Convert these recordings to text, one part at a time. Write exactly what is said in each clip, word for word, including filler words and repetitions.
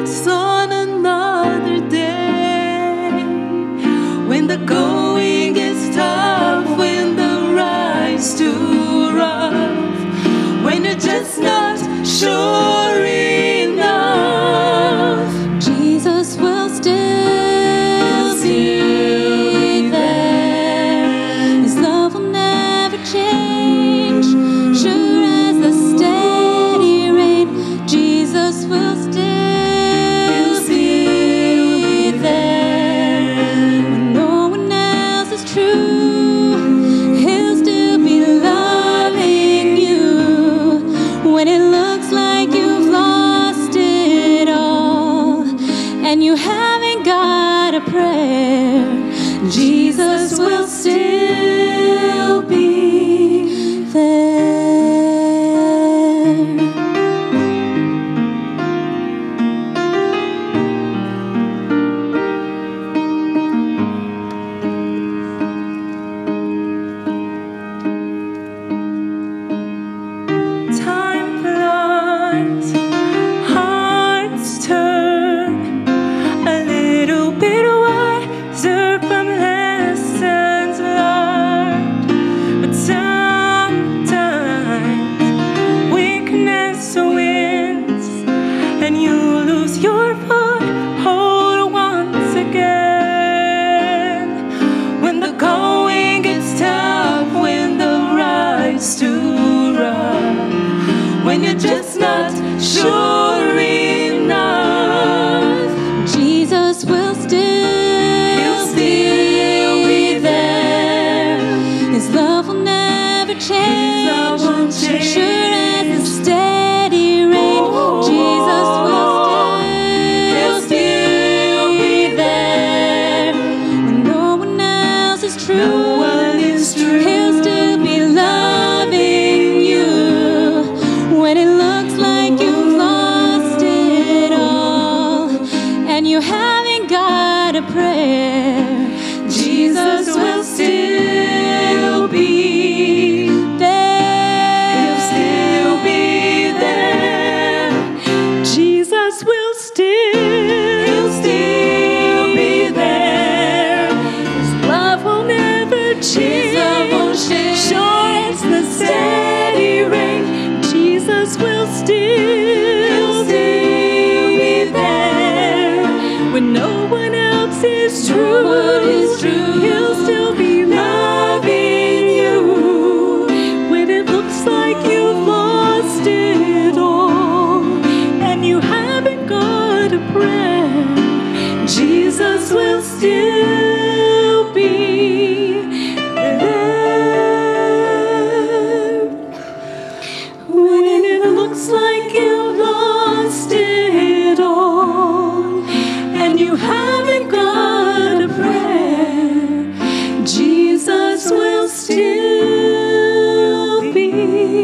it's on another day. When the going gets tough, when the ride's too rough, when you're just not sure enough, Jesus will still be there. His love will never change. Sure as the steady rain, Jesus will still be there. When no one else is true, He'll still be loving you. When it looks like you've lost it all and you haven't got a prayer, Jesus will still be there. Time flies, hearts turn a little bit wiser from lessons learned. But sometimes weakness wins and you lose your foothold once again. When the going gets tough, when the ride's too rough, when you're just not sure enough, Jesus will still, He'll still be there. His love will never change. His love won't change. Sure as the steady rain, oh, Jesus will still, He'll still be there. When no one else is true, no one is true, He'll still be loving you. When it looks like you've lost it all and you haven't got a prayer, Jesus will still be there. He'll still be there. Jesus will still, He'll still be there. His love will never change. His love won't change. Sure as the steady rain, Jesus will still, He'll still be there. When no one else is true, He'll still be loving you. When it looks like you've lost it all and you haven't got a prayer, Jesus will still be there. When it looks like you've lost it all and you haven't got a prayer, Jesus will still be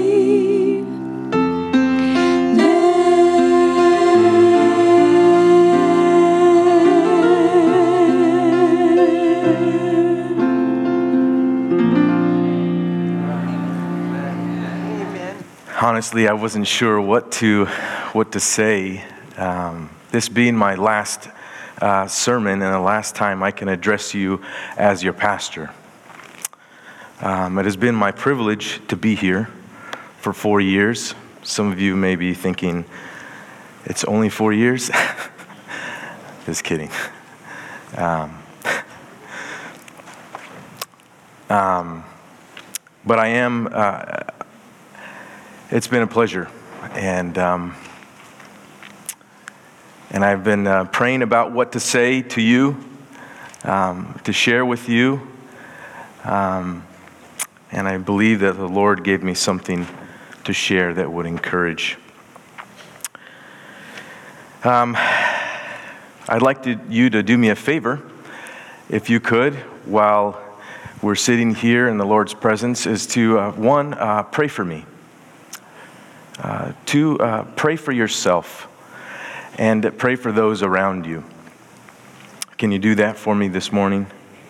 Honestly, I wasn't sure what to what to say. Um, this being my last uh, sermon and the last time I can address you as your pastor. Um, it has been my privilege to be here for four years. Some of you may be thinking, it's only four years? Just kidding. Um, um, but I am... Uh, It's been a pleasure, and um, and I've been uh, praying about what to say to you, um, to share with you, um, and I believe that the Lord gave me something to share that would encourage. Um, I'd like to, you to do me a favor, if you could, while we're sitting here in the Lord's presence, is to, uh, one, uh, pray for me. Uh, to uh, pray for yourself and pray for those around you. Can you do that for me this morning?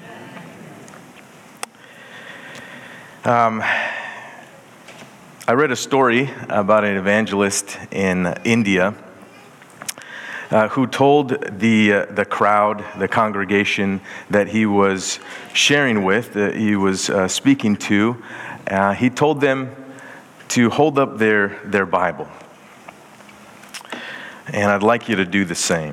Um, I read a story about an evangelist in India uh, who told the, uh, the crowd, the congregation that he was sharing with, that he was uh, speaking to, uh, he told them to hold up their, their Bible. And I'd like you to do the same.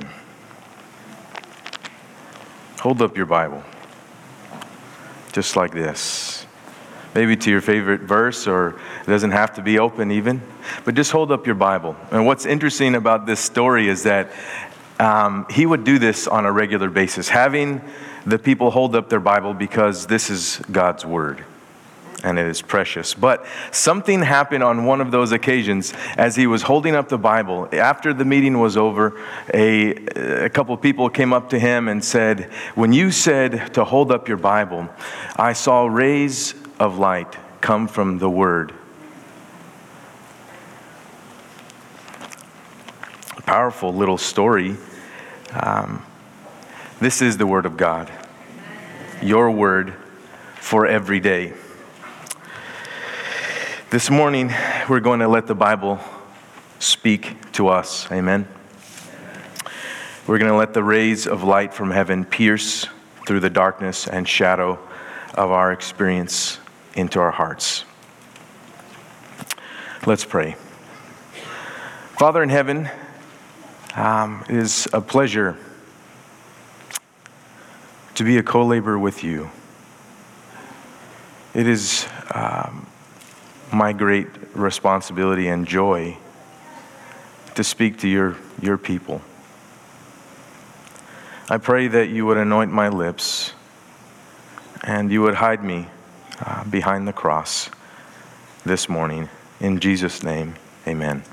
Hold up your Bible. Just like this. Maybe to your favorite verse, or it doesn't have to be open even. But just hold up your Bible. And what's interesting about this story is that um, he would do this on a regular basis, having the people hold up their Bible because this is God's Word. And it is precious. But something happened on one of those occasions as he was holding up the Bible. After the meeting was over, a, a couple of people came up to him and said, when you said to hold up your Bible, I saw rays of light come from the Word. A powerful little story. Um, this is the Word of God. Your Word for every day. This morning, we're going to let the Bible speak to us. Amen. We're going to let the rays of light from heaven pierce through the darkness and shadow of our experience into our hearts. Let's pray. Father in heaven, um, it is a pleasure to be a co-laborer with you. It is um, my great responsibility and joy to speak to your, your people. I pray that you would anoint my lips and you would hide me uh, behind the cross this morning. In Jesus' name, amen.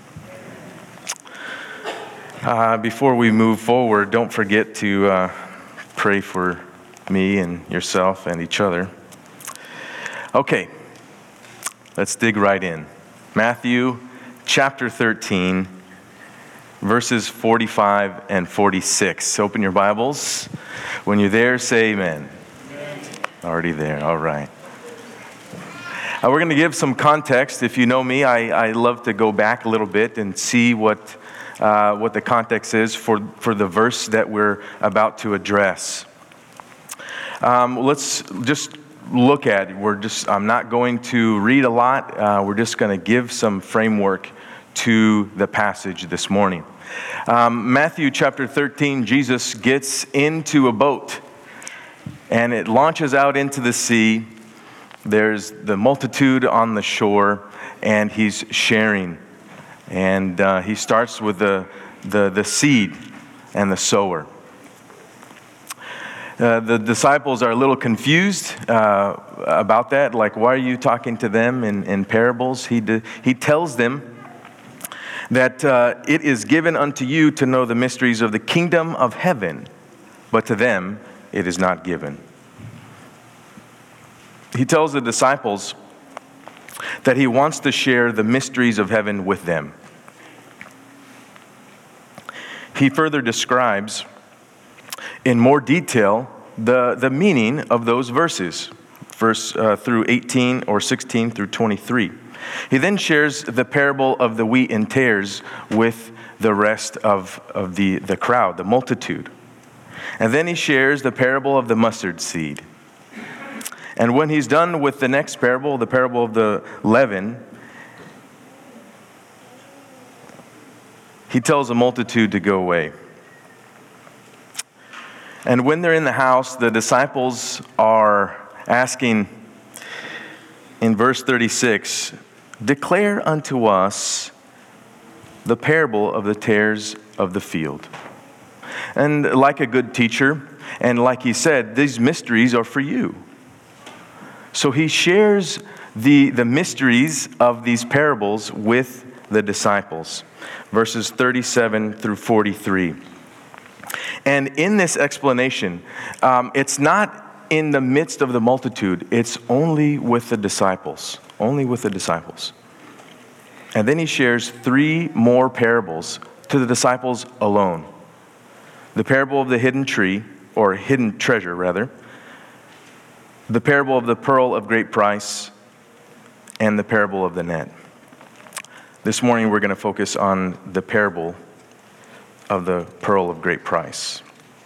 Uh, before we move forward, don't forget to uh, pray for me and yourself and each other. Okay. Let's dig right in. Matthew chapter thirteen, verses forty-five and forty-six. Open your Bibles. When you're there, say amen. Amen. Already there. All right. Uh, we're going to give some context. If you know me, I, I love to go back a little bit and see what uh, what the context is for, for the verse that we're about to address. Um, let's just look at. We're just. I'm not going to read a lot. Uh, we're just going to give some framework to the passage this morning. Um, Matthew chapter thirteen. Jesus gets into a boat, and it launches out into the sea. There's the multitude on the shore, and he's sharing. And uh, he starts with the the the seed and the sower. Uh, the disciples are a little confused uh, about that. Like, why are you talking to them in, in parables? He de- he tells them that uh, it is given unto you to know the mysteries of the kingdom of heaven, but to them it is not given. He tells the disciples that he wants to share the mysteries of heaven with them. He further describes in more detail the, the meaning of those verses, verse uh, through eighteen or sixteen through twenty-three. He then shares the parable of the wheat and tares with the rest of, of the, the crowd, the multitude. And then he shares the parable of the mustard seed. And when he's done with the next parable, the parable of the leaven, he tells the multitude to go away. And when they're in the house, the disciples are asking in verse thirty-six, declare unto us the parable of the tares of the field. And like a good teacher, and like he said, these mysteries are for you. So he shares the, the mysteries of these parables with the disciples. Verses thirty-seven through forty-three. And in this explanation, um, it's not in the midst of the multitude. It's only with the disciples. Only with the disciples. And then he shares three more parables to the disciples alone. The parable of the hidden tree, or hidden treasure rather. The parable of the pearl of great price. And the parable of the net. This morning we're going to focus on the parable of the pearl of great price.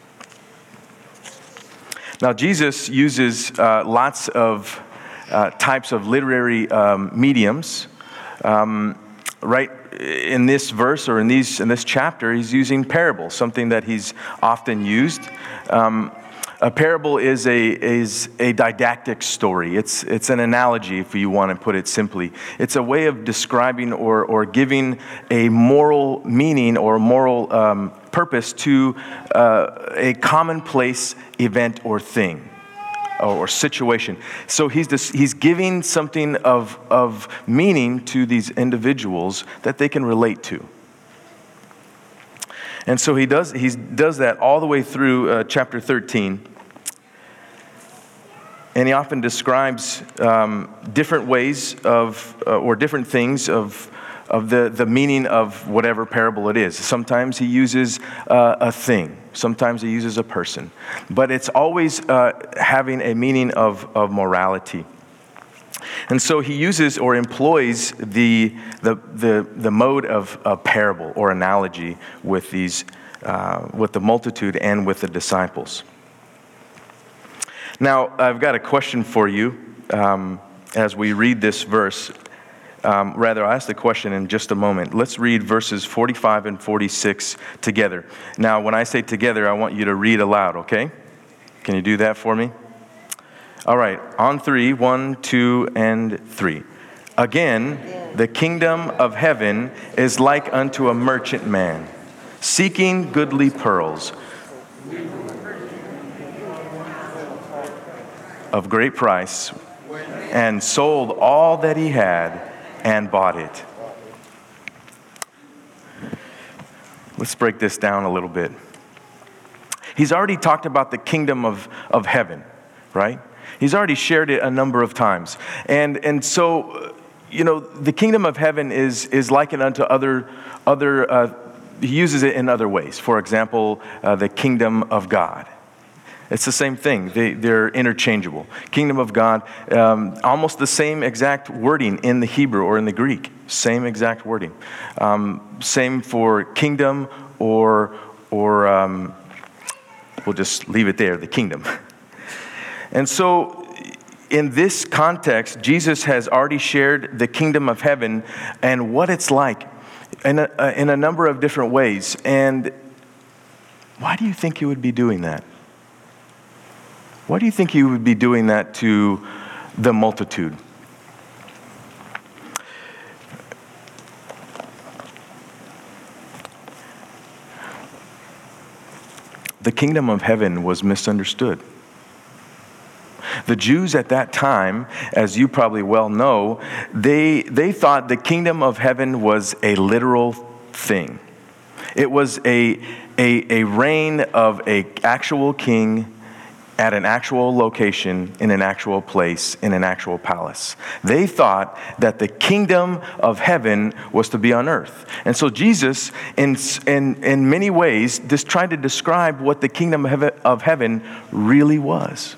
Now, Jesus uses uh, lots of uh, types of literary um, mediums. Um, right in this verse or in these in this chapter, he's using parables, something that he's often used. Um, a parable is a is a didactic story. It's it's an analogy, if you want to put it simply. It's a way of describing or or giving a moral meaning or moral um, purpose to uh, a commonplace event or thing or situation. So he's this, he's giving something of of meaning to these individuals that they can relate to. And so he does he does that all the way through uh, chapter thirteen. And he often describes um, different ways of, uh, or different things of, of the, the meaning of whatever parable it is. Sometimes he uses uh, a thing. Sometimes he uses a person. But it's always uh, having a meaning of, of morality. And so he uses or employs the, the, the, the mode of a parable or analogy with, these, uh, with the multitude and with the disciples. Now, I've got a question for you um, as we read this verse. Um, rather, I'll ask the question in just a moment. Let's read verses forty-five and forty-six together. Now, when I say together, I want you to read aloud, okay? Can you do that for me? All right, on three, one, two, and three. Again, the kingdom of heaven is like unto a merchant man, seeking goodly pearls, of great price, and sold all that he had and bought it. Let's break this down a little bit. He's already talked about the kingdom of, of heaven, right? He's already shared it a number of times. And and so, you know, the kingdom of heaven is is likened unto other, other uh, he uses it in other ways. For example, uh, the kingdom of God. It's the same thing. They, they're interchangeable. Kingdom of God, um, almost the same exact wording in the Hebrew or in the Greek. Same exact wording. Um, same for kingdom or, or um, we'll just leave it there, the kingdom. And so in this context, Jesus has already shared the kingdom of heaven and what it's like in a, in a number of different ways. And why do you think he would be doing that? Why do you think he would be doing that to the multitude? The kingdom of heaven was misunderstood. The Jews at that time, as you probably well know, they, they thought the kingdom of heaven was a literal thing. It was a, a, a reign of an actual king at an actual location, in an actual place, in an actual palace. They thought that the kingdom of heaven was to be on earth. And so Jesus, in, in, in many ways, just tried to describe what the kingdom of heaven really was.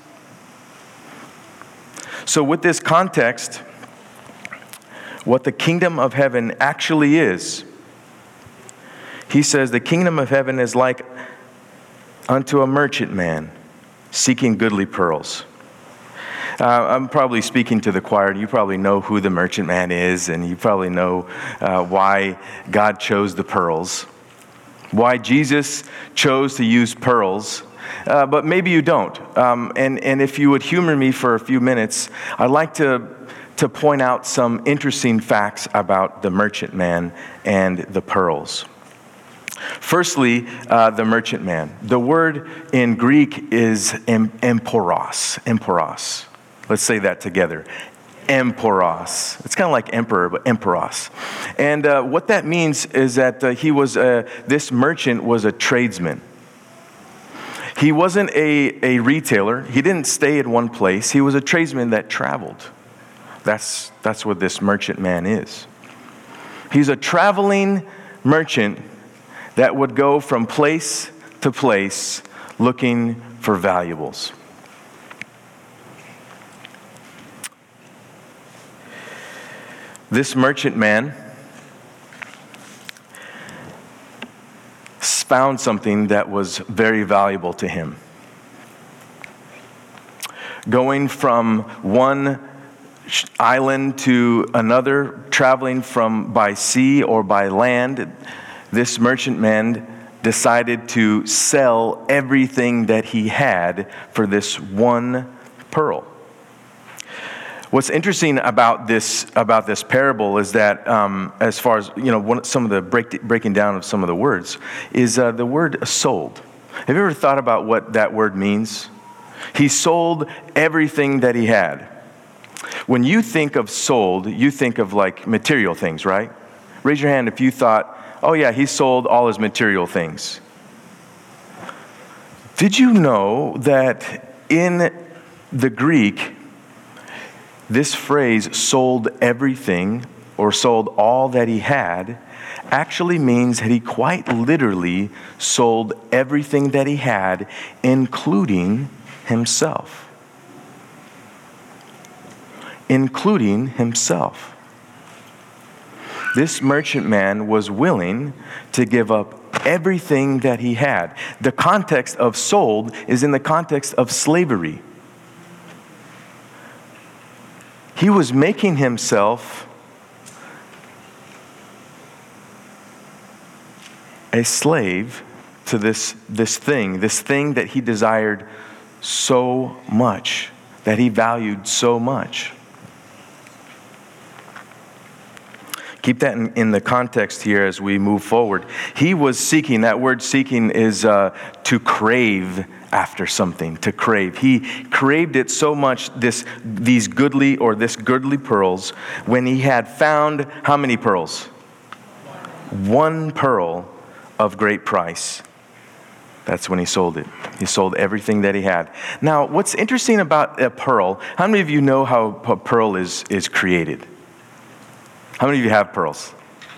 So with this context, what the kingdom of heaven actually is, he says the kingdom of heaven is like unto a merchant man, seeking goodly pearls. Uh, I'm probably speaking to the choir, and you probably know who the merchant man is, and you probably know uh, why God chose the pearls, why Jesus chose to use pearls, uh, but maybe you don't. Um, and, and if you would humor me for a few minutes, I'd like to, to point out some interesting facts about the merchant man and the pearls. Firstly, uh, the merchant man. The word in Greek is em- emporos. Emporos. Let's say that together. Emporos. It's kind of like emperor, but emporos. And uh, what that means is that uh, he was a, this merchant was a tradesman. He wasn't a, a retailer. He didn't stay in one place. He was a tradesman that traveled. That's that's what this merchant man is. He's a traveling merchant that would go from place to place looking for valuables. This merchant man found something that was very valuable to him. Going from one island to another, traveling from by sea or by land, this merchantman decided to sell everything that he had for this one pearl. What's interesting about this about this parable is that, um, as far as you know, one, some of the break, breaking down of some of the words is uh, the word "sold." Have you ever thought about what that word means? He sold everything that he had. When you think of sold, you think of like material things, right? Raise your hand if you thought, oh yeah, he sold all his material things. Did you know that in the Greek, this phrase, sold everything or sold all that he had, actually means that he quite literally sold everything that he had, including himself. Including himself. This merchantman was willing to give up everything that he had. The context of sold is in the context of slavery. He was making himself a slave to this, this thing, this thing that he desired so much, that he valued so much. Keep that in, in the context here as we move forward. He was seeking, that word seeking is uh, to crave after something, to crave. He craved it so much, this, these goodly or this goodly pearls, when he had found how many pearls? One pearl of great price. That's when he sold it. He sold everything that he had. Now, what's interesting about a pearl, how many of you know how a pearl is, is created? How many of you have pearls?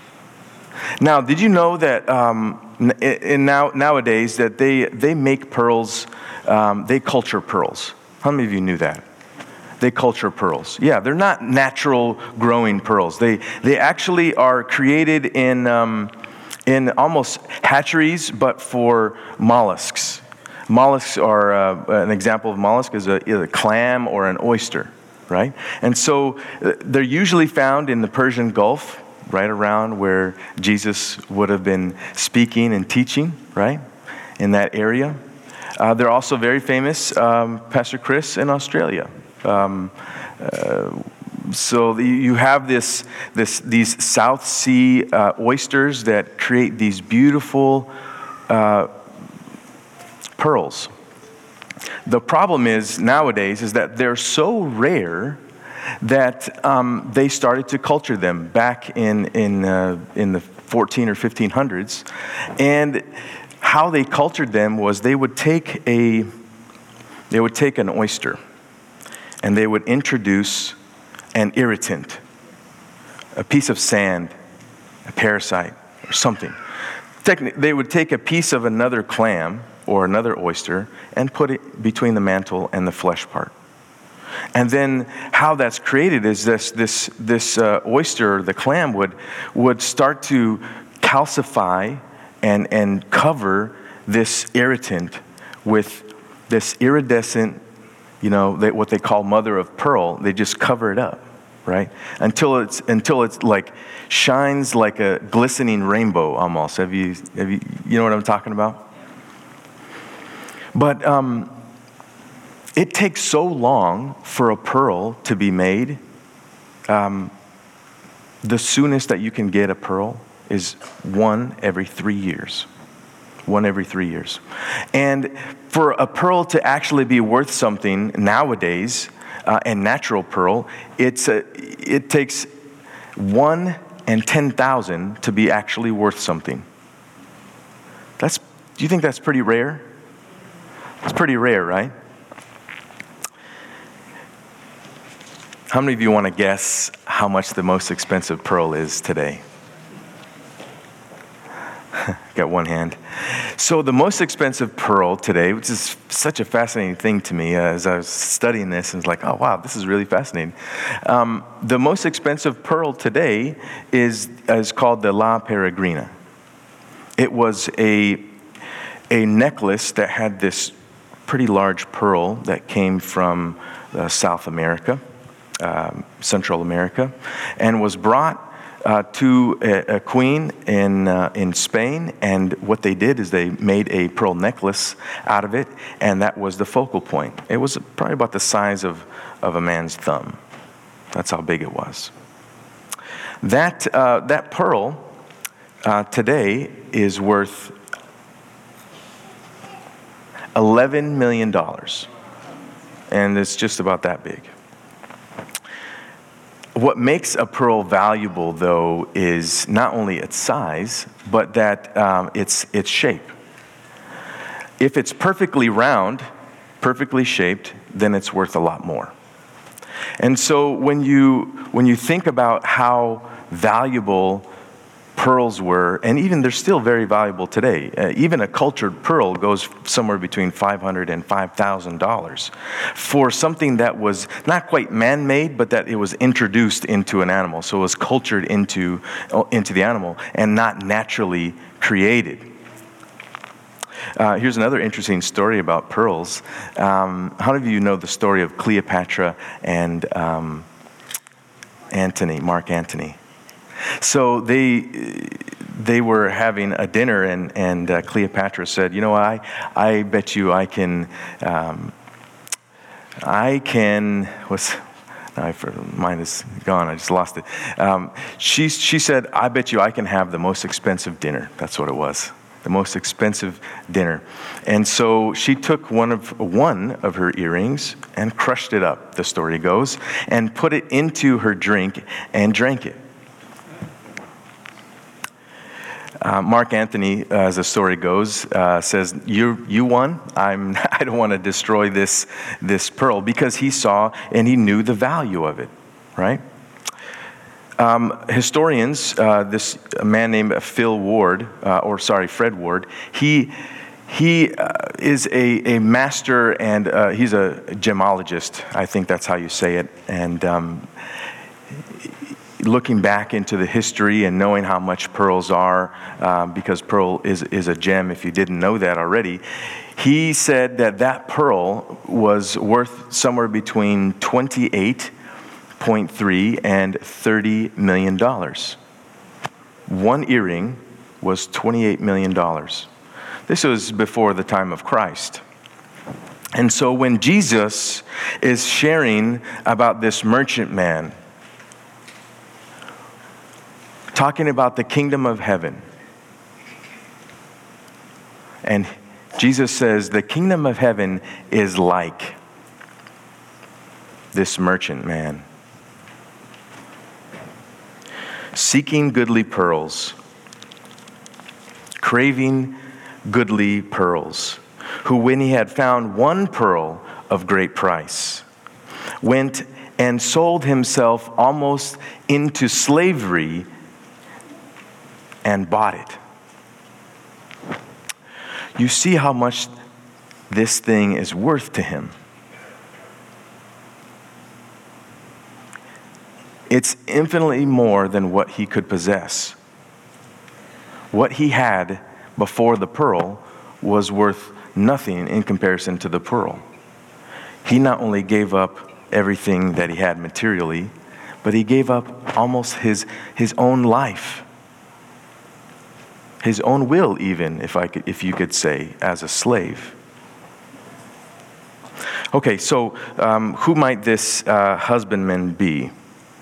Now, did you know that um, in now nowadays that they they make pearls, um, they culture pearls? How many of you knew that? They culture pearls. Yeah, they're not natural growing pearls. They they actually are created in um, in almost hatcheries, but for mollusks. Mollusks are uh, an example of mollusk is a, is a clam or an oyster. Right? And so uh, they're usually found in the Persian Gulf, right around where Jesus would have been speaking and teaching, right? In that area. Uh, they're also very famous, um, Pastor Chris, in Australia. Um, uh, so the, you have this, this, these South Sea uh, oysters that create these beautiful uh, pearls. The problem is nowadays is that they're so rare that um, they started to culture them back in in uh, in the fourteen or fifteen hundreds, and how they cultured them was they would take a they would take an oyster, and they would introduce an irritant, a piece of sand, a parasite, or something. Techni- they would take a piece of another clam or another oyster, and put it between the mantle and the flesh part. And then how that's created is this this this uh, oyster, the clam, would would start to calcify and and cover this irritant with this iridescent, you know, they, what they call mother of pearl. They just cover it up, right? Until it's until it's like shines like a glistening rainbow almost. Have you have you you know what I'm talking about? But um, it takes so long for a pearl to be made. Um, the soonest that you can get a pearl is one every three years. One every three years. And for a pearl to actually be worth something nowadays, uh, and natural pearl, it's a, it takes one and ten thousand to be actually worth something. That's. Do you think that's pretty rare? It's pretty rare, right? How many of you want to guess how much the most expensive pearl is today? Got one hand. So the most expensive pearl today, which is such a fascinating thing to me uh, as I was studying this, and was like, oh wow, this is really fascinating. Um, the most expensive pearl today is, is called the La Peregrina. It was a a necklace that had this pretty large pearl that came from uh, South America, um, Central America, and was brought uh, to a, a queen in uh, in Spain. And what they did is they made a pearl necklace out of it, and that was the focal point. It was probably about the size of, of a man's thumb. That's how big it was. That uh, that pearl uh, today is worth eleven million dollars, and it's just about that big. What makes a pearl valuable, though, is not only its size, but that um, its its shape. If it's perfectly round, perfectly shaped, then it's worth a lot more. And so when you when you think about how valuable pearls were, and even they're still very valuable today. Uh, even a cultured pearl goes somewhere between five hundred dollars and five thousand dollars for something that was not quite man-made, but that it was introduced into an animal. So it was cultured into, into the animal and not naturally created. Uh, here's another interesting story about pearls. Um, how many of you know the story of Cleopatra and um, Antony, Mark Antony? So they they were having a dinner, and and uh, Cleopatra said, "You know, I I bet you I can um, I can what's I mine is gone. I just lost it." Um, she she said, "I bet you I can have the most expensive dinner." That's what it was, the most expensive dinner. And so she took one of one of her earrings and crushed it up. The story goes, and put it into her drink and drank it. Uh, Mark Antony, uh, as the story goes, uh, says, "You you won. I'm. I don't want to destroy this this pearl," because he saw and he knew the value of it, right? Um, historians, uh, this a man named Phil Ward, uh, or sorry, Fred Ward, he he uh, is a a master, and uh, he's a gemologist. I think that's how you say it, and. Um, Looking back into the history and knowing how much pearls are, um, because pearl is, is a gem, if you didn't know that already, he said that that pearl was worth somewhere between twenty-eight point three and thirty million dollars. One earring was twenty-eight million dollars. This was before the time of Christ. And so when Jesus is sharing about this merchant man, talking about the kingdom of heaven. And Jesus says, the kingdom of heaven is like this merchant man, seeking goodly pearls, craving goodly pearls, who when he had found one pearl of great price, went and sold himself almost into slavery and bought it. You see how much this thing is worth to him. It's infinitely more than what he could possess. What he had before the pearl was worth nothing in comparison to the pearl. He not only gave up everything that he had materially, but he gave up almost his, his own life. His own will, even, if I could, if you could say, as a slave. Okay, so um, who might this uh, husbandman be?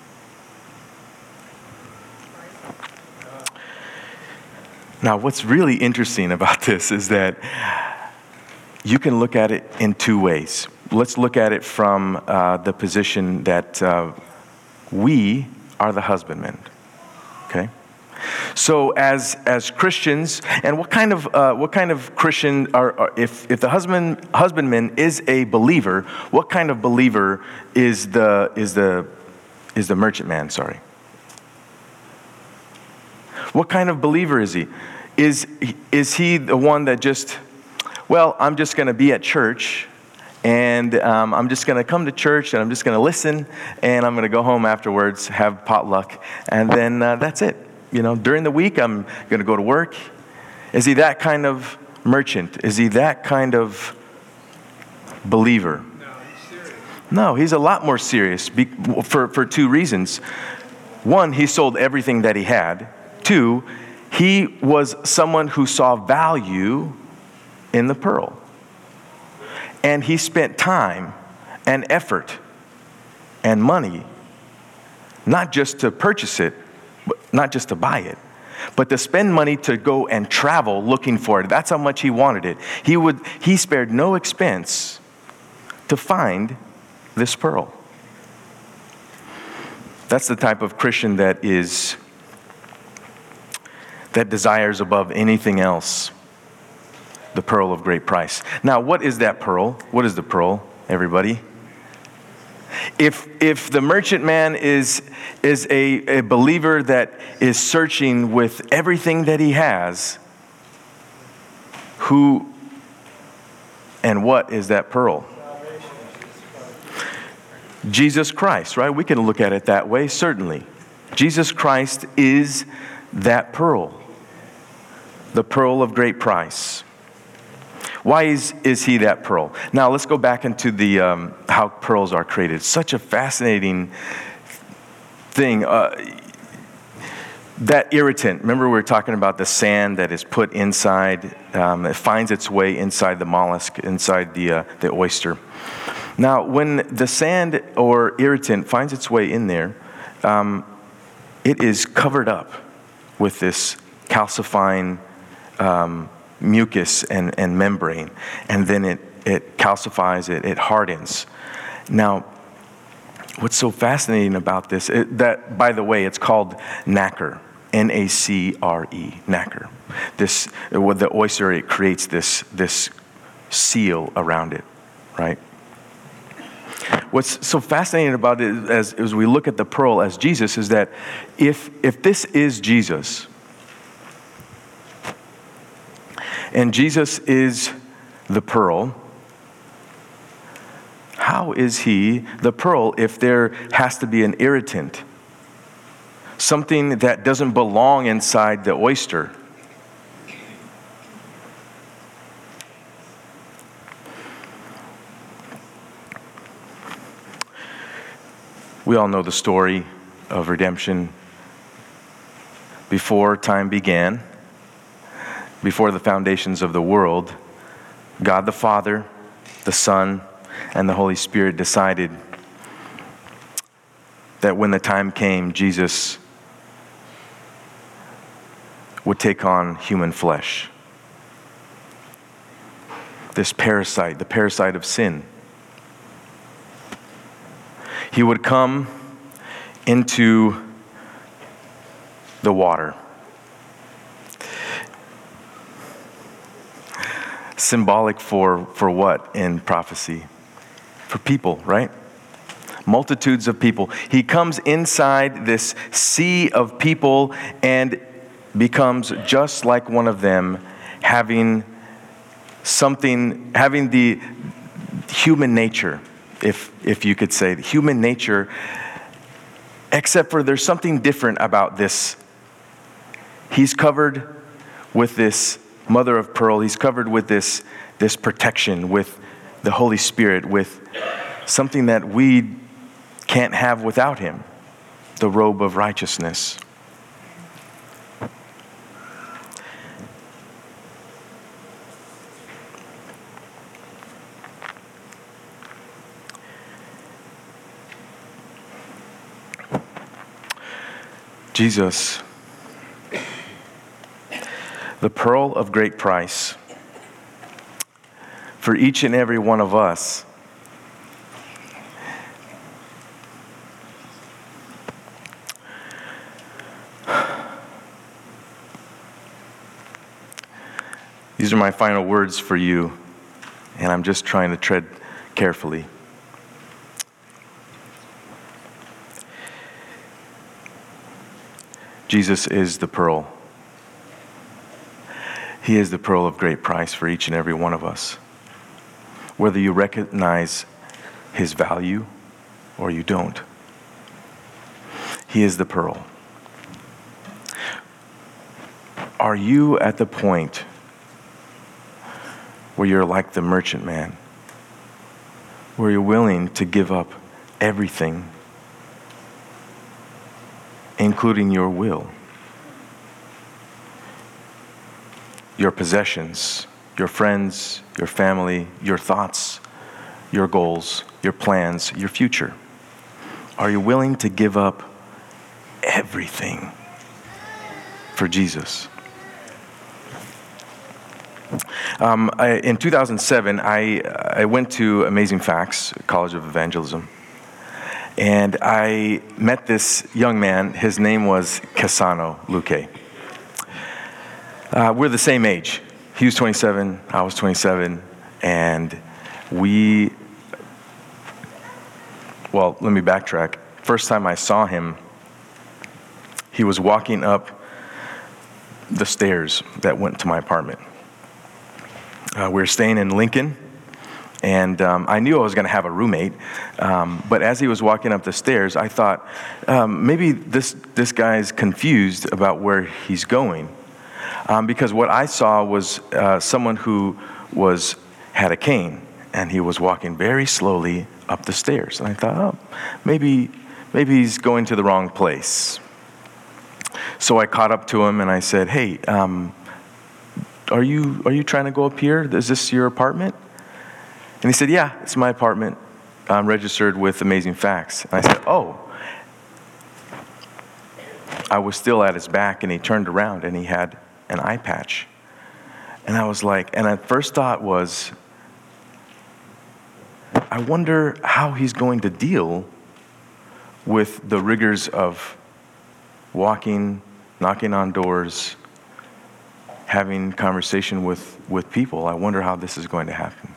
Now, what's really interesting about this is that you can look at it in two ways. Let's look at it from uh, the position that uh, we are the husbandmen. Okay. So as as Christians, and what kind of uh, what kind of Christian are, are if if the husband husbandman is a believer, what kind of believer is the is the is the merchant man? Sorry. What kind of believer is he? Is is he the one that just, well, I'm just going to be at church, and um, I'm just going to come to church, and I'm just going to listen, and I'm going to go home afterwards, have potluck, and then uh, that's it. You know, during the week, I'm going to go to work. Is he that kind of merchant? Is he that kind of believer? No, he's a lot more serious for, for two reasons. One, he sold everything that he had. Two, he was someone who saw value in the pearl. And he spent time and effort and money, not just to purchase it, not just to buy it, but to spend money to go and travel looking for it. That's how much he wanted it. He would, he spared no expense to find this pearl. That's the type of Christian that is, that desires above anything else the pearl of great price. Now, what is that pearl? What is the pearl, everybody? If if the merchant man is, is a, a believer that is searching with everything that he has, who and what is that pearl? Jesus Christ, right? We can look at it that way, certainly. Jesus Christ is that pearl, the pearl of great price. Why is, is he that pearl? Now, let's go back into the um, how pearls are created. Such a fascinating thing. Uh, that irritant, remember we were talking about the sand that is put inside, um, it finds its way inside the mollusk, inside the, uh, the oyster. Now, when the sand or irritant finds its way in there, um, it is covered up with this calcifying um, mucus and, and membrane, and then it, it calcifies it, it hardens. Now, what's so fascinating about this, it, that, by the way, it's called nacre, N A C R E, nacre. This, with the oyster, it creates this, this seal around it, right? What's so fascinating about it as, as we look at the pearl as Jesus is that if, if this is Jesus, and Jesus is the pearl, how is he the pearl if there has to be an irritant? Something that doesn't belong inside the oyster. We all know the story of redemption. Before time began, before the foundations of the world, God the Father, the Son, and the Holy Spirit decided that when the time came, Jesus would take on human flesh. This parasite, the parasite of sin. He would come into the water. Symbolic for, for what in prophecy? For people, right? Multitudes of people. He comes inside this sea of people and becomes just like one of them, having something, having the human nature, if if you could say, the human nature, except for there's something different about this. He's covered with this mother of pearl. He's covered with this, this protection, with the Holy Spirit, with something that we can't have without him, the robe of righteousness. Jesus, the pearl of great price for each and every one of us. These are my final words for you, and I'm just trying to tread carefully. Jesus is the pearl. He is the pearl of great price for each and every one of us. Whether you recognize his value or you don't, he is the pearl. Are you at the point where you're like the merchant man, where you're willing to give up everything, including your will, your possessions, your friends, your family, your thoughts, your goals, your plans, your future? Are you willing to give up everything for Jesus? Um, I, in two thousand seven, I, I went to Amazing Facts, College of Evangelism, and I met this young man. His name was Cassano Luque. Uh, we're the same age. He was twenty-seven, I was twenty-seven, and we, well, let me backtrack. First time I saw him, he was walking up the stairs that went to my apartment. Uh, we were staying in Lincoln, and um, I knew I was going to have a roommate. Um, but as he was walking up the stairs, I thought um, maybe this this guy's confused about where he's going, um, because what I saw was uh, someone who was had a cane, and he was walking very slowly up the stairs. And I thought, oh, maybe maybe he's going to the wrong place. So I caught up to him and I said, "Hey, um, are you are you trying to go up here? Is this your apartment?" And he said, "Yeah, it's my apartment. I'm registered with Amazing Facts." And I said, "Oh." I was still at his back, and he turned around and he had an eye patch. And I was like, and my first thought was, I wonder how he's going to deal with the rigors of walking, knocking on doors, having conversation with, with people. I wonder how this is going to happen.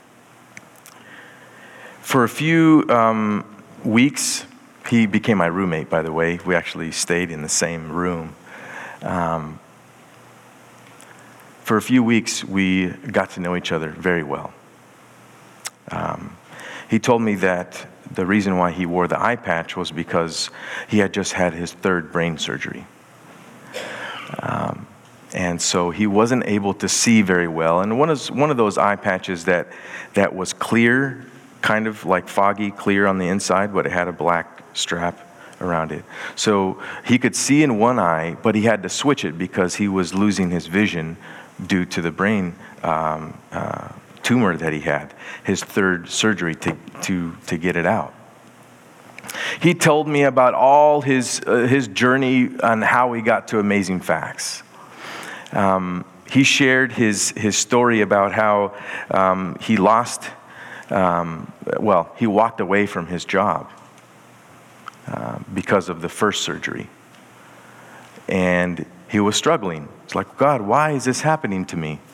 For a few um, weeks, he became my roommate, by the way. We actually stayed in the same room. Um, for a few weeks, we got to know each other very well. Um, he told me that the reason why he wore the eye patch was because he had just had his third brain surgery. Um, and so he wasn't able to see very well. And one of, one of those eye patches that, that was clear, kind of like foggy clear on the inside, but it had a black strap around it. So he could see in one eye, but he had to switch it because he was losing his vision due to the brain um, uh, tumor that he had, his third surgery to, to, to get it out. He told me about all his, uh, his journey on how he got to Amazing Facts. Um, he shared his, his story about how um, he lost, um, well, he walked away from his job uh, because of the first surgery. And he was struggling. It's like, God, why is this happening to me?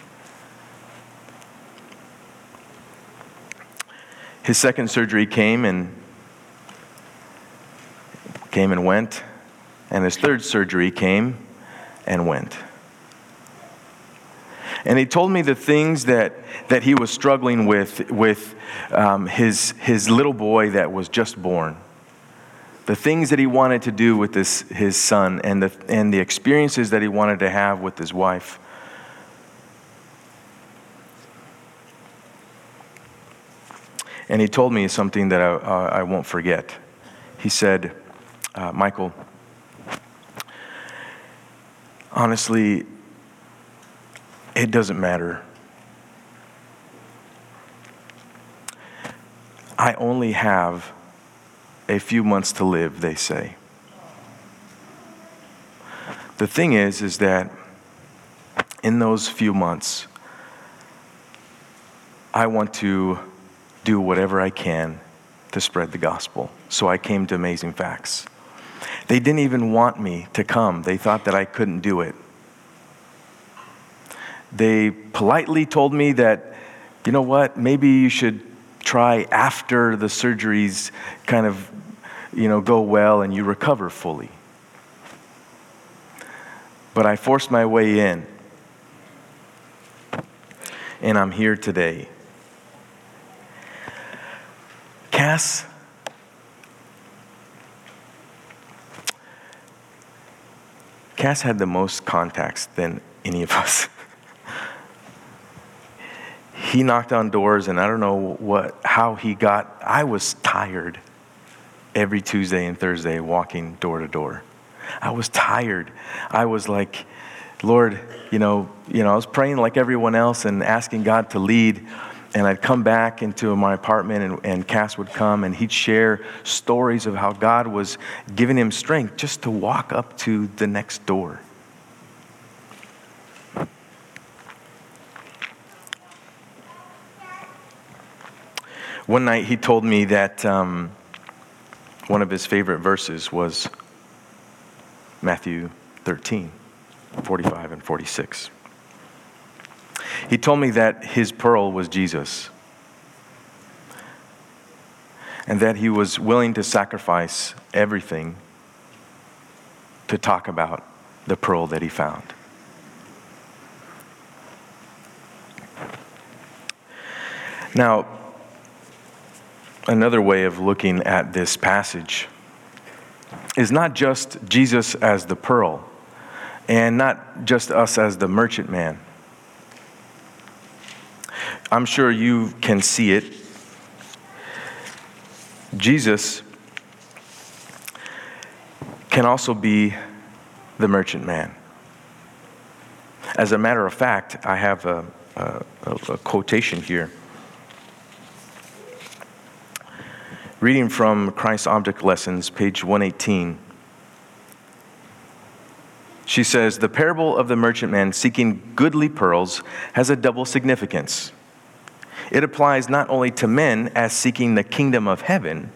His second surgery came and came and went, and his third surgery came and went. And he told me the things that, that he was struggling with, with um, his, his little boy that was just born. The things that he wanted to do with this, his son, and the, and the experiences that he wanted to have with his wife. And he told me something that I, uh, I won't forget. He said, uh, Michael, honestly, it doesn't matter. I only have a few months to live, they say. The thing is, is that in those few months, I want to do whatever I can to spread the gospel. So I came to Amazing Facts. They didn't even want me to come. They thought that I couldn't do it. They politely told me that, you know what, maybe you should try after the surgeries kind of, you know, go well and you recover fully. But I forced my way in. And I'm here today. Cass, Cass had the most contacts than any of us. he knocked on doors, and I don't know what, how he got, I was tired every Tuesday and Thursday walking door to door. I was tired. I was like, Lord, you know, you know, I was praying like everyone else and asking God to lead. And I'd come back into my apartment, and, and Cass would come, and he'd share stories of how God was giving him strength just to walk up to the next door. One night he told me that um, one of his favorite verses was Matthew thirteen, forty-five and forty-six. He told me that his pearl was Jesus, and that he was willing to sacrifice everything to talk about the pearl that he found. Now, another way of looking at this passage is not just Jesus as the pearl, and not just us as the merchant man. I'm sure you can see it. Jesus can also be the merchant man. As a matter of fact, I have a, a, a quotation here. Reading from Christ Object Lessons, page one eighteen. She says, the parable of the merchantman seeking goodly pearls has a double significance. It applies not only to men as seeking the kingdom of heaven,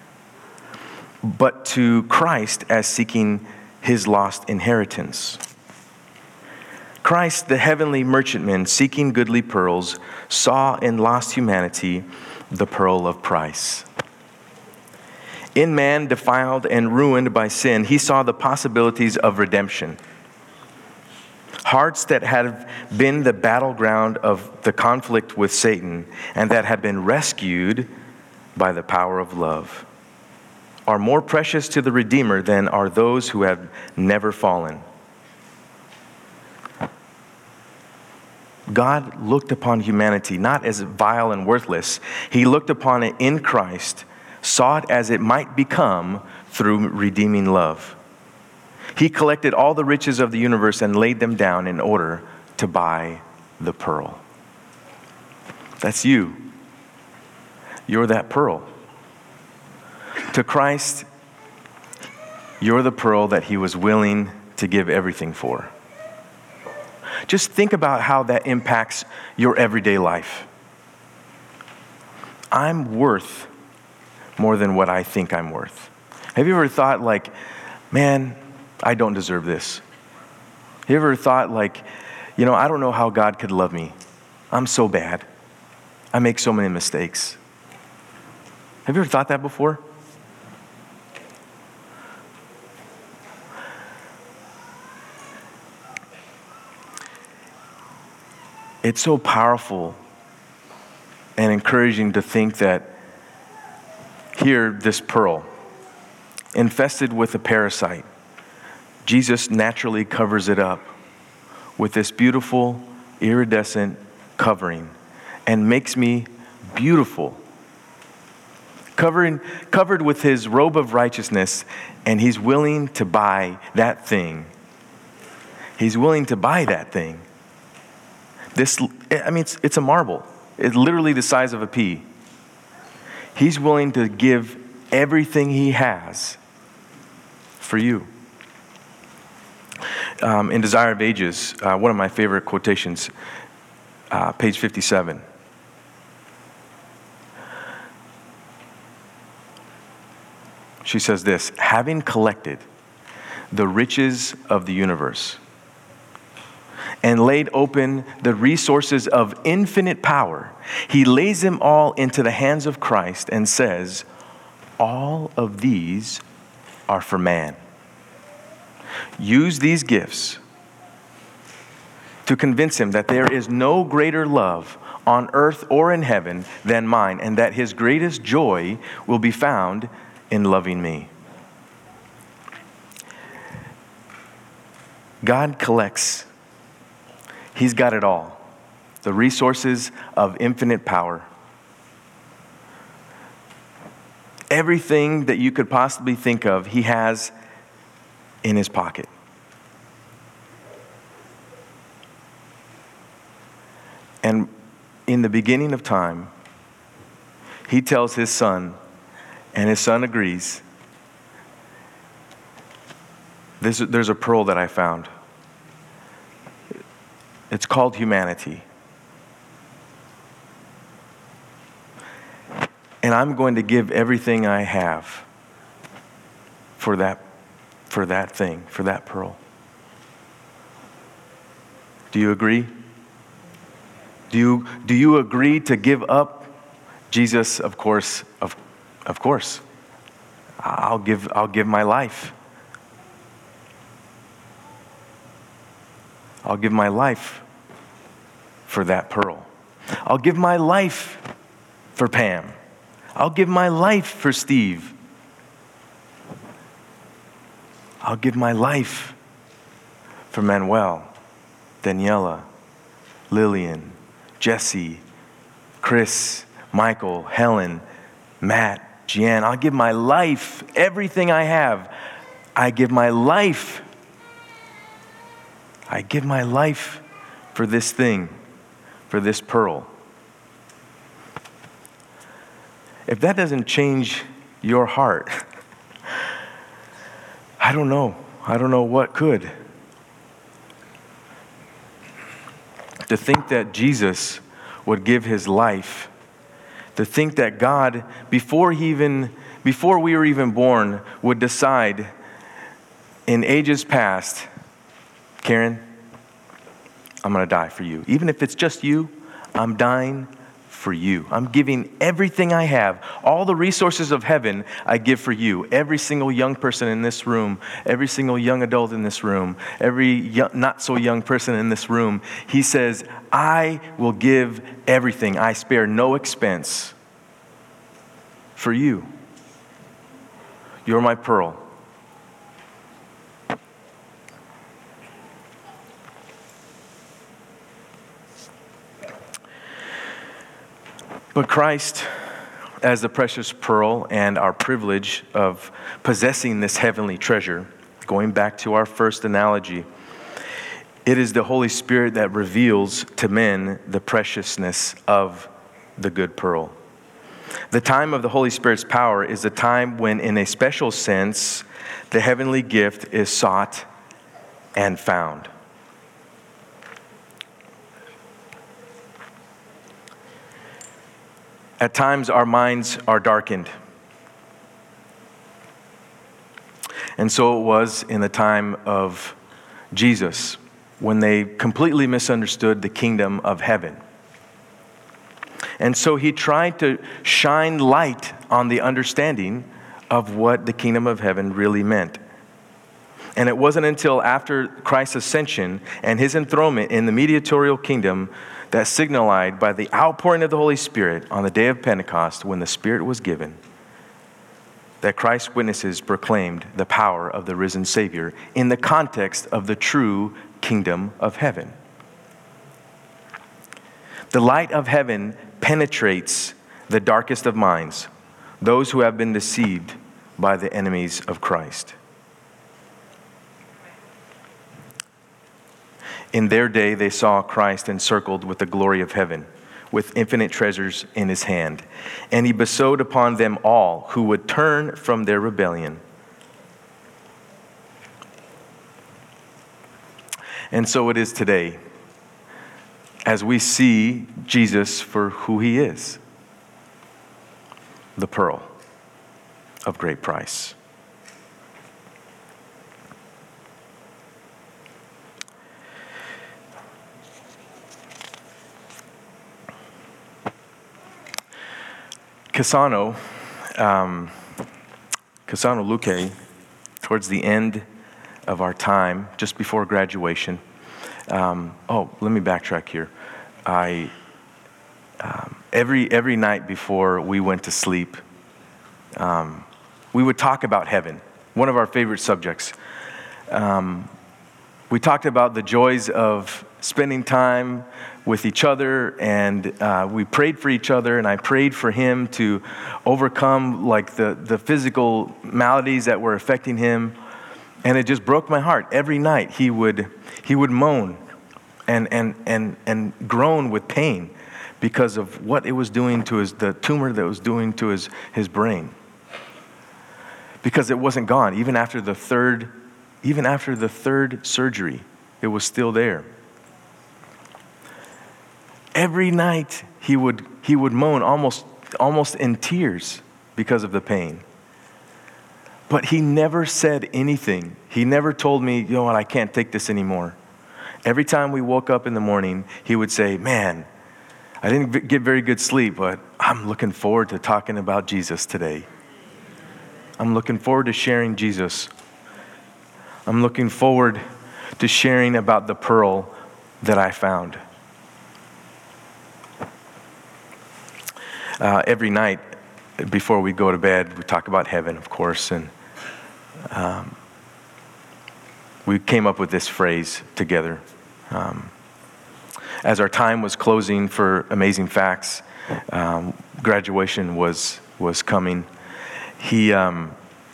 but to Christ as seeking his lost inheritance. Christ, the heavenly merchantman seeking goodly pearls, saw in lost humanity the pearl of price. In man defiled and ruined by sin, he saw the possibilities of redemption. Hearts that had been the battleground of the conflict with Satan and that have been rescued by the power of love are more precious to the Redeemer than are those who have never fallen. God looked upon humanity not as vile and worthless. He looked upon it in Christ, saw it as it might become through redeeming love. He collected all the riches of the universe and laid them down in order to buy the pearl. That's you. You're that pearl. To Christ, you're the pearl that he was willing to give everything for. Just think about how that impacts your everyday life. I'm worth more than what I think I'm worth. Have you ever thought like, man, I don't deserve this? Have you ever thought like, you know, I don't know how God could love me. I'm so bad. I make so many mistakes. Have you ever thought that before? It's so powerful and encouraging to think that here, this pearl, infested with a parasite, Jesus naturally covers it up with this beautiful, iridescent covering and makes me beautiful. Covering, covered with his robe of righteousness, and he's willing to buy that thing. He's willing to buy that thing. This, I mean, it's, it's a marble. It's literally the size of a pea. He's willing to give everything he has for you. Um, in Desire of Ages, uh, one of my favorite quotations, uh, page fifty-seven. She says this, having collected the riches of the universe and laid open the resources of infinite power, he lays them all into the hands of Christ and says, all of these are for man. Use these gifts to convince him that there is no greater love on earth or in heaven than mine, and that his greatest joy will be found in loving me. God collects. He's got it all. the resources of infinite power. Everything that you could possibly think of, he has in his pocket. And in the beginning of time, he tells his son, and his son agrees. There's, there's a pearl that I found. It's called humanity. And I'm going to give everything I have for that, for that thing, for that pearl. Do you agree? Do you, do you agree to give up? Jesus, of course, of, of course. I'll give, I'll give my life. I'll give my life for that pearl. I'll give my life for Pam. I'll give my life for Steve. I'll give my life for Manuel, Daniela, Lillian, Jesse, Chris, Michael, Helen, Matt, Jeanne. I'll give my life, everything I have. I give my life. I give my life for this thing, for this pearl. If that doesn't change your heart, I don't know. I don't know what could. To think that Jesus would give his life, to think that God, before he even, before we were even born, would decide in ages past, Karen, I'm going to die for you. Even if it's just you, I'm dying for you. I'm giving everything I have, all the resources of heaven I give for you. Every single young person in this room, every single young adult in this room, every young, not so young person in this room, he says, I will give everything. I spare no expense for you. You're my pearl. But Christ, as the precious pearl and our privilege of possessing this heavenly treasure, going back to our first analogy, it is the Holy Spirit that reveals to men the preciousness of the good pearl. The time of the Holy Spirit's power is a time when, in a special sense, the heavenly gift is sought and found. At times, our minds are darkened. And so it was in the time of Jesus, when they completely misunderstood the kingdom of heaven. And so he tried to shine light on the understanding of what the kingdom of heaven really meant. And it wasn't until after Christ's ascension and his enthronement in the mediatorial kingdom that signalized by the outpouring of the Holy Spirit on the day of Pentecost, when the Spirit was given, that Christ's witnesses proclaimed the power of the risen Savior in the context of the true kingdom of heaven. The light of heaven penetrates the darkest of minds, those who have been deceived by the enemies of Christ. In their day, they saw Christ encircled with the glory of heaven, with infinite treasures in his hand. And he bestowed upon them all who would turn from their rebellion. And so it is today, as we see Jesus for who he is, the pearl of great price. Cassano, um, Cassano Luque, towards the end of our time, just before graduation. Um, oh, let me backtrack here. I um, every every night before we went to sleep, um, we would talk about heaven, one of our favorite subjects. Um, we talked about the joys of spending time with each other, and uh, we prayed for each other, and I prayed for him to overcome like the, the physical maladies that were affecting him, and it just broke my heart. Every night he would he would moan and and and and groan with pain because of what it was doing to his the tumor that was doing to his his brain. Because it wasn't gone, even after the third even after the third surgery, it was still there. Every night he would he would moan almost almost in tears because of the pain. But he never said anything. He never told me, you know what, I can't take this anymore. Every time we woke up in the morning, he would say, man, I didn't get very good sleep, but I'm looking forward to talking about Jesus today. I'm looking forward to sharing Jesus. I'm looking forward to sharing about the pearl that I found. Uh, every night before we go to bed, we talk about heaven, of course, and um, we came up with this phrase together. Um, as our time was closing for Amazing Facts, um, graduation was was coming. He, um,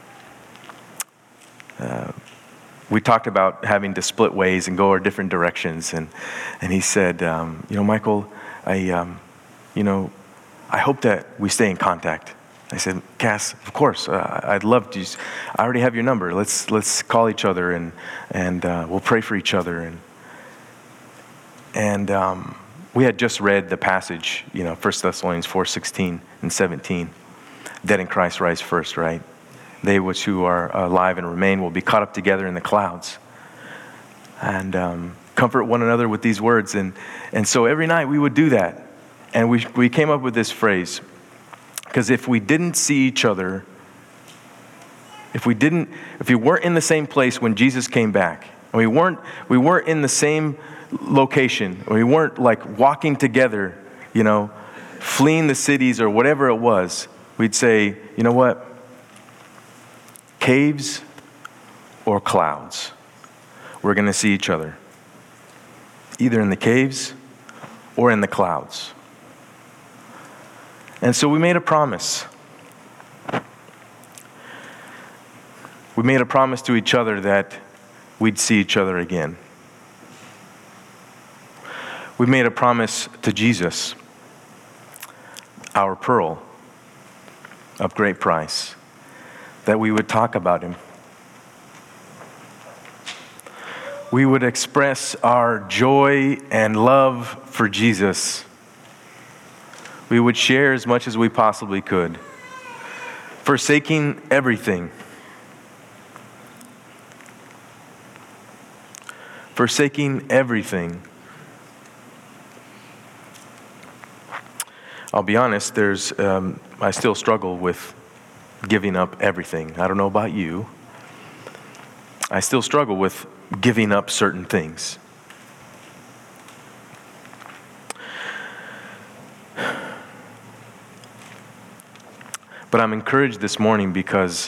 uh, we talked about having to split ways and go our different directions, and and he said, um, you know, Michael, I, um, you know, I hope that we stay in contact. I said, Cass, of course, uh, I'd love to. Use, I already have your number. Let's let's call each other and and uh, we'll pray for each other. And and um, we had just read the passage, you know, First Thessalonians four sixteen and seventeen. Dead in Christ rise first, right? They which who are alive and remain will be caught up together in the clouds. And um, comfort one another with these words. And and so every night we would do that. And we we came up with this phrase. Because if we didn't see each other, if we didn't, if we weren't in the same place when Jesus came back, and we weren't, we weren't in the same location, or we weren't like walking together, you know, fleeing the cities or whatever it was, we'd say, you know what? Caves or clouds, we're going to see each other, either in the caves or in the clouds. And so we made a promise. We made a promise to each other that we'd see each other again. We made a promise to Jesus, our pearl of great price, that we would talk about him. We would express our joy and love for Jesus. We would share as much as we possibly could, forsaking everything. Forsaking everything. I'll be honest, there's, um, I still struggle with giving up everything. I don't know about you. I still struggle with giving up certain things. But I'm encouraged this morning because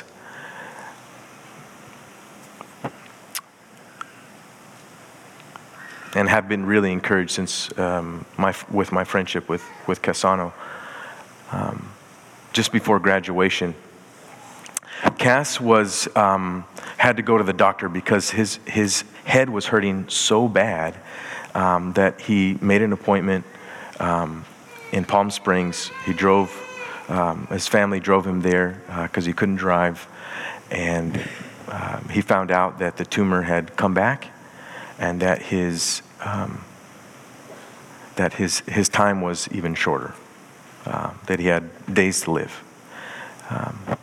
and have been really encouraged since um, my with my friendship with with Cassano. Um, just before graduation, Cass was um, had to go to the doctor because his his head was hurting so bad um, that he made an appointment um, in Palm Springs. He drove. Um, his family drove him there because uh, he couldn't drive, and um, he found out that the tumor had come back, and that his um, that his his time was even shorter, uh, that he had days to live. Um,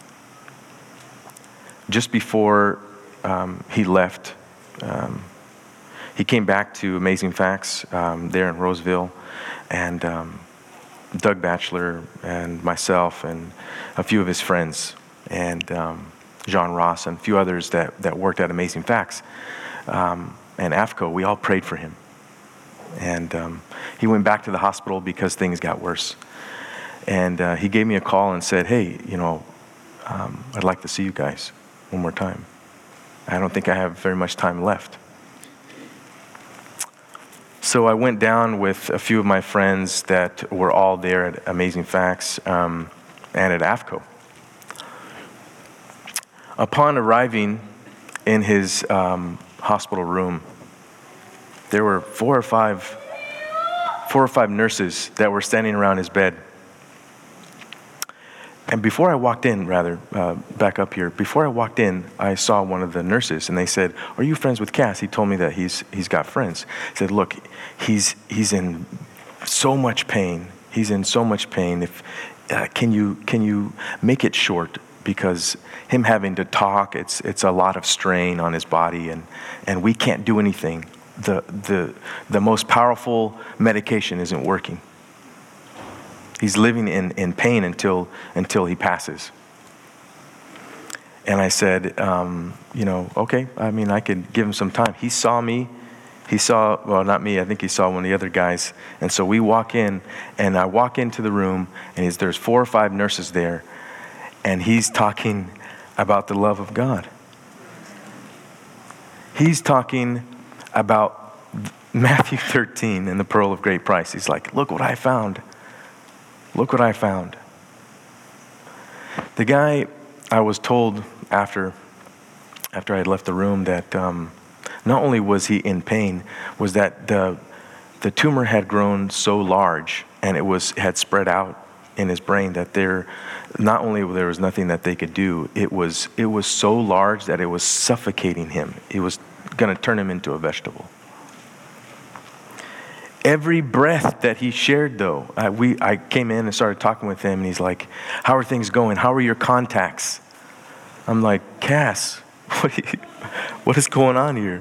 just before um, he left, um, he came back to Amazing Facts um, there in Roseville, and. Um, Doug Batchelor and myself and a few of his friends and um, John Ross and a few others that, that worked at Amazing Facts um, and AFCO, we all prayed for him. And um, he went back to the hospital because things got worse. And uh, he gave me a call and said, hey, you know, um, I'd like to see you guys one more time. I don't think I have very much time left. so I went down with a few of my friends that were all there at Amazing Facts um, and at A F C O. Upon arriving in his um, hospital room, there were four or five, four or five nurses that were standing around his bed. And before I walked in, rather, uh, back up here, before I walked in, I saw one of the nurses, and they said, "Are you friends with Cass?" He told me that he's he's got friends. He said, "Look, he's he's in so much pain. He's in so much pain. If uh, can you can you make it short? Because him having to talk, it's it's a lot of strain on his body, and and we can't do anything. The the the most powerful medication isn't working. He's living in, in pain until until he passes." And I said, um, you know, okay, I mean, I could give him some time. He saw me. He saw, well, not me, I think he saw one of the other guys. And so we walk in, and I walk into the room, and he's, there's four or five nurses there, and he's talking about the love of God. He's talking about Matthew thirteen and the pearl of great price. He's like, look what I found. Look what I found. The guy, I was told after after I had left the room that um, not only was he in pain, was that the the tumor had grown so large and it was had spread out in his brain that there, not only there was nothing that they could do, it was it was so large that it was suffocating him. It was going to turn him into a vegetable. Every breath that he shared, though, I, we, I came in and started talking with him, and he's like, "How are things going? How are your contacts?" I'm like, "Cass, what, are you, what is going on here?"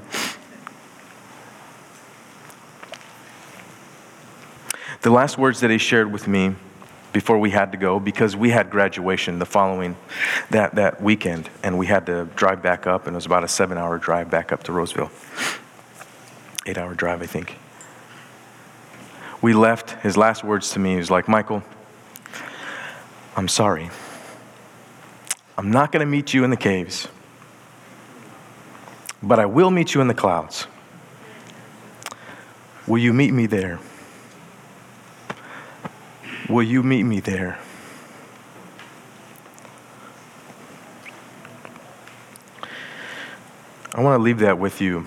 The last words that he shared with me before we had to go, because we had graduation the following, that, that weekend, and we had to drive back up, and it was about a seven-hour drive back up to Roseville. Eight-hour drive, I think. We left. His last words to me, he was like, "Michael, I'm sorry. I'm not going to meet you in the caves, but I will meet you in the clouds. Will you meet me there? Will you meet me there?" I want to leave that with you.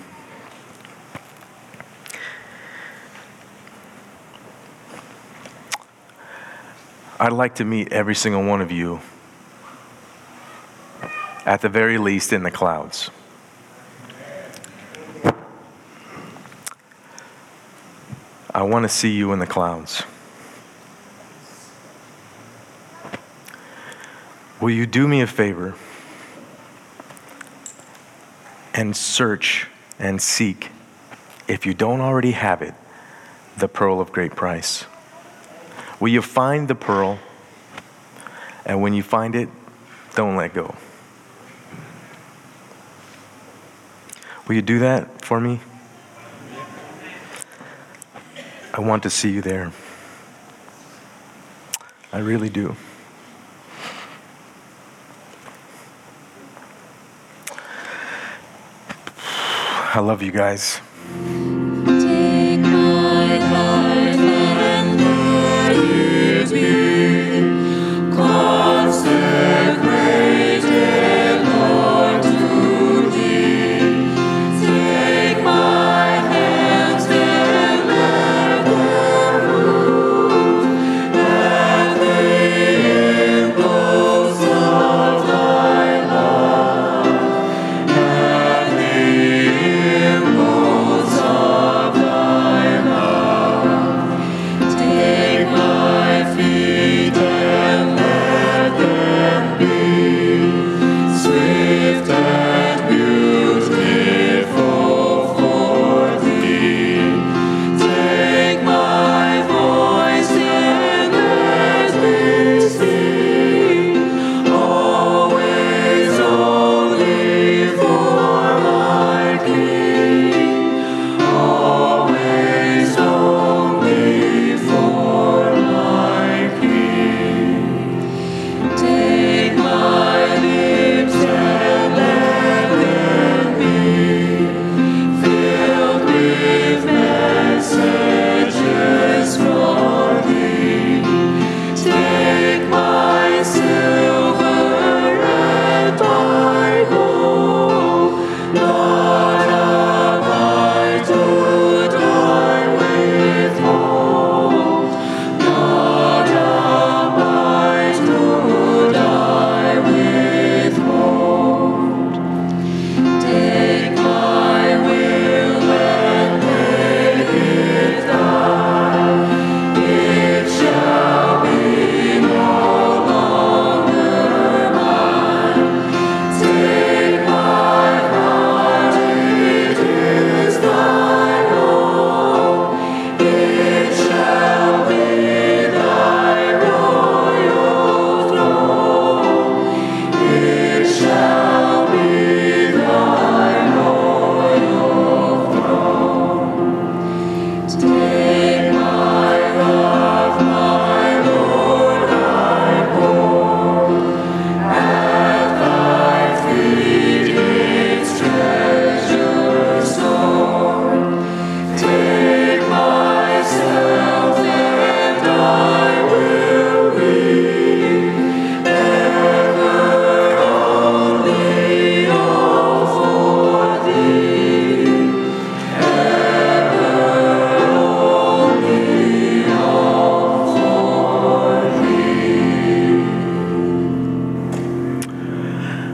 I'd like to meet every single one of you, at the very least, in the clouds. I want to see you in the clouds. Will you do me a favor and search and seek, if you don't already have it, the pearl of great price? Will you find the pearl, and when you find it, don't let go? Will you do that for me? I want to see you there. I really do. I love you guys. Take my heart and let it be consecrated, Lord, to Thee. Take my hands and let them move at the impulse of Thy love, at the impulse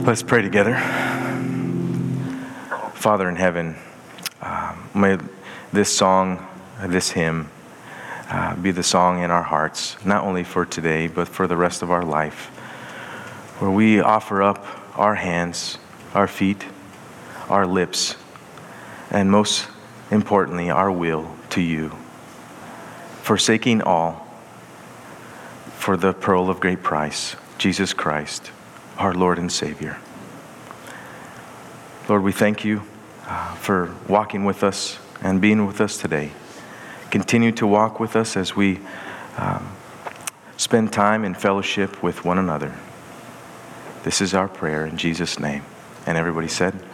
Let's pray together. Father in heaven, uh, may this song, this hymn, uh, be the song in our hearts, not only for today, but for the rest of our life, where we offer up our hands, our feet, our lips, and most importantly, our will to you, forsaking all for the pearl of great price, Jesus Christ, our Lord and Savior. Lord, we thank you uh, for walking with us and being with us today. Continue to walk with us as we um, spend time in fellowship with one another. This is our prayer in Jesus' name. And everybody said,